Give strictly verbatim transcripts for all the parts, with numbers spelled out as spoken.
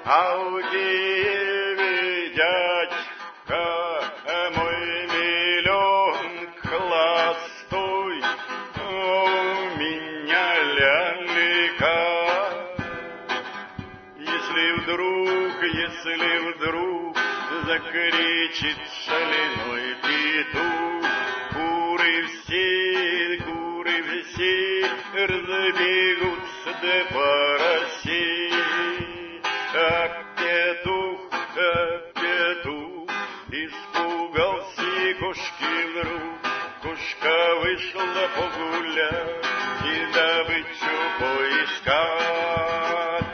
А у Киеве дядька мой миллион холостой, а у меня лялька. Если вдруг, если вдруг закричит шаленой петух, куры все, куры все разбегутся до поросей. А петух, а петух испугался кошки вдруг. Кошка вышла погулять и добычу поискать.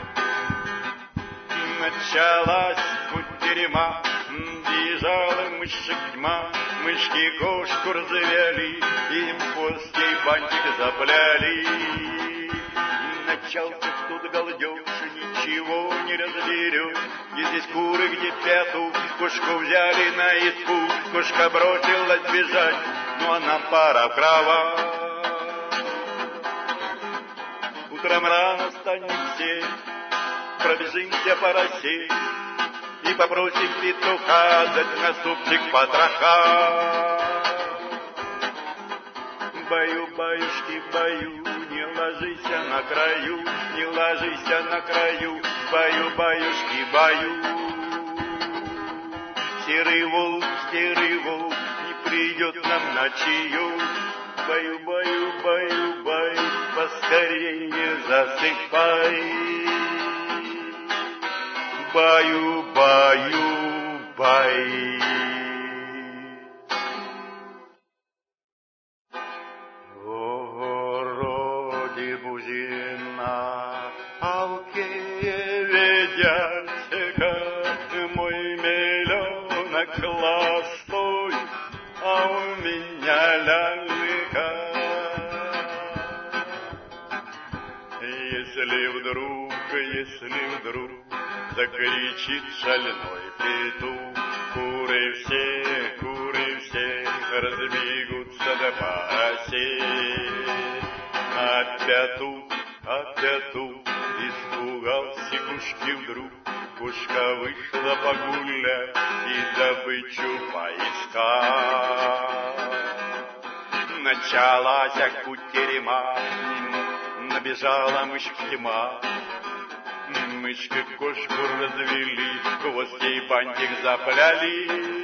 Началась кутерьма, бежала мышек тьма. Мышки кошку развели, им хвост ей бантик запляли. Начался тут галдеж, ничего не разберешь. Где здесь куры, где петух, кошку взяли на испуг. Кошка бросилась бежать, ну а нам пора в кровать. Утром рано встанем все, пробежимся по росе и попросим петуха дать на супчик потроха. Баю, баюшки, баю, не ложись на краю, не ложись на краю, баю, баюшки, баю. Серый волк, серый волк не придет нам на чаек. Баю, баю, баю, баю, поскорее засыпай. Баю, баю, бай. В городе Бузина, а в Киеве дядька мой миллионок холостой, а у меня лялька. Если вдруг, если вдруг закричит шальной петух, куры все, куры все разбегутся до поросей. А петух, а петух испугался кошки вдруг. Кошка вышла погулять и добычу поискать. Началась кутерьма, набежала мышь тьма. Мышки кошку развели, хвост ей бантик запляли.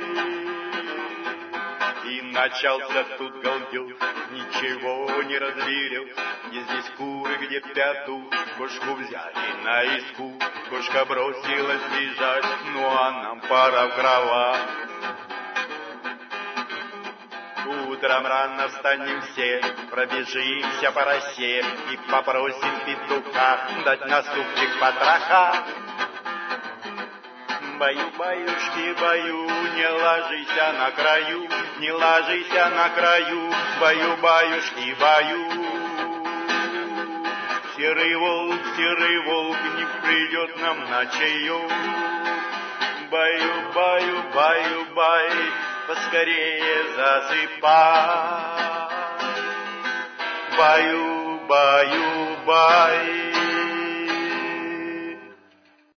И начался тут галдеж, ничего не разберешь. Где здесь куры, где петух, кошку взяли на испуг. Кошка бросилась бежать, ну а нам пора в кровать. Утром рано встанем все, пробежимся по росе и попросим петуха дать на супчик потроха. Баю, баюшки, баю, не ложись на краю, не ложись на краю, баю, баюшки, баю. Серый волк, серый волк не придет нам на чаек. Баю, баю, баю, бай, поскорее засыпай. Баю, баю, бай.